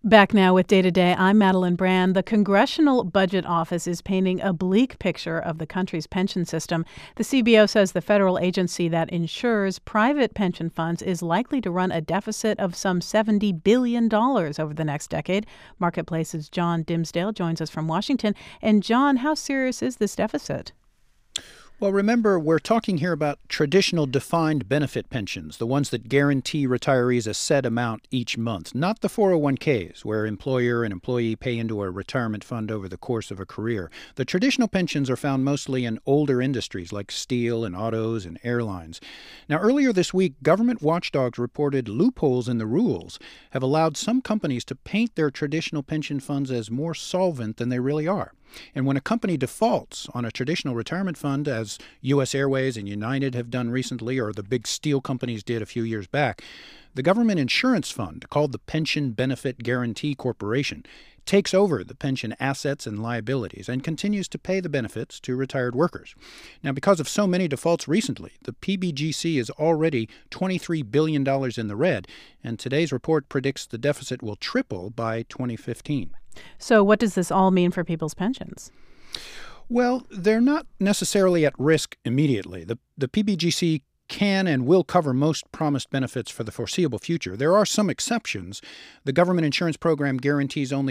Back now with Day to Day, I'm Madeline Brand. The Congressional Budget Office is painting a bleak picture of the country's pension system. The CBO says the federal agency that insures private pension funds is likely to run a deficit of some $70 billion over the next decade. Marketplace's John Dimsdale joins us from Washington. And John, how serious is this deficit? Well, remember, we're talking here about traditional defined benefit pensions, the ones that guarantee retirees a set amount each month, not the 401ks, where employer and employee pay into a retirement fund over the course of a career. The traditional pensions are found mostly in older industries like steel and autos and airlines. Now, earlier this week, government watchdogs reported loopholes in the rules have allowed some companies to paint their traditional pension funds as more solvent than they really are. And when a company defaults on a traditional retirement fund, as U.S. Airways and United have done recently, or the big steel companies did a few years back, the government insurance fund, called the Pension Benefit Guaranty Corporation, takes over the pension assets and liabilities and continues to pay the benefits to retired workers. Now, because of so many defaults recently, the PBGC is already $23 billion in the red, and today's report predicts the deficit will triple by 2015. So what does this all mean for people's pensions? Well, they're not necessarily at risk immediately. The PBGC can and will cover most promised benefits for the foreseeable future. There are some exceptions. The government insurance program guarantees only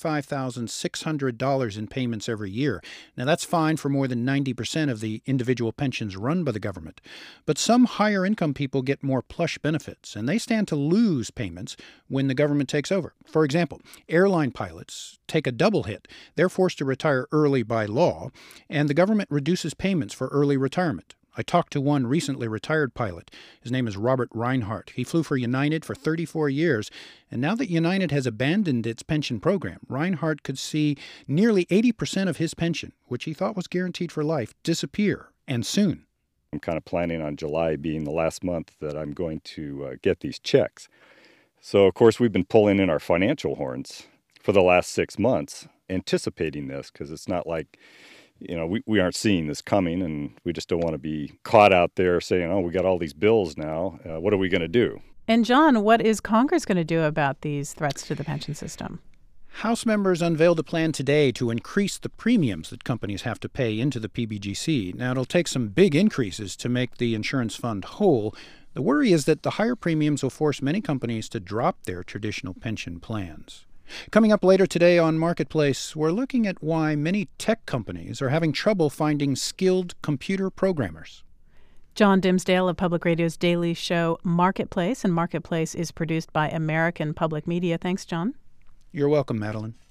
$45,600 in payments every year. Now, that's fine for more than 90% of the individual pensions run by the government. But some higher income people get more plush benefits, and they stand to lose payments when the government takes over. For example, airline pilots take a double hit. They're forced to retire early by law, and the government reduces payments for early retirement. I talked to one recently retired pilot. His name is Robert Reinhart. He flew for United for 34 years, and now that United has abandoned its pension program, Reinhart could see nearly 80% of his pension, which he thought was guaranteed for life, disappear, and soon. I'm kind of planning on July being the last month that I'm going to get these checks. So, of course, we've been pulling in our financial horns for the last 6 months, anticipating this, because it's not like we aren't seeing this coming, and we just don't want to be caught out there saying, oh, we got all these bills now. What are we going to do? And John, what is Congress going to do about these threats to the pension system? House members unveiled a plan today to increase the premiums that companies have to pay into the PBGC. Now, it'll take some big increases to make the insurance fund whole. The worry is that the higher premiums will force many companies to drop their traditional pension plans. Coming up later today on Marketplace, we're looking at why many tech companies are having trouble finding skilled computer programmers. John Dimsdale of Public Radio's daily show Marketplace, and Marketplace is produced by American Public Media. Thanks, John. You're welcome, Madeline.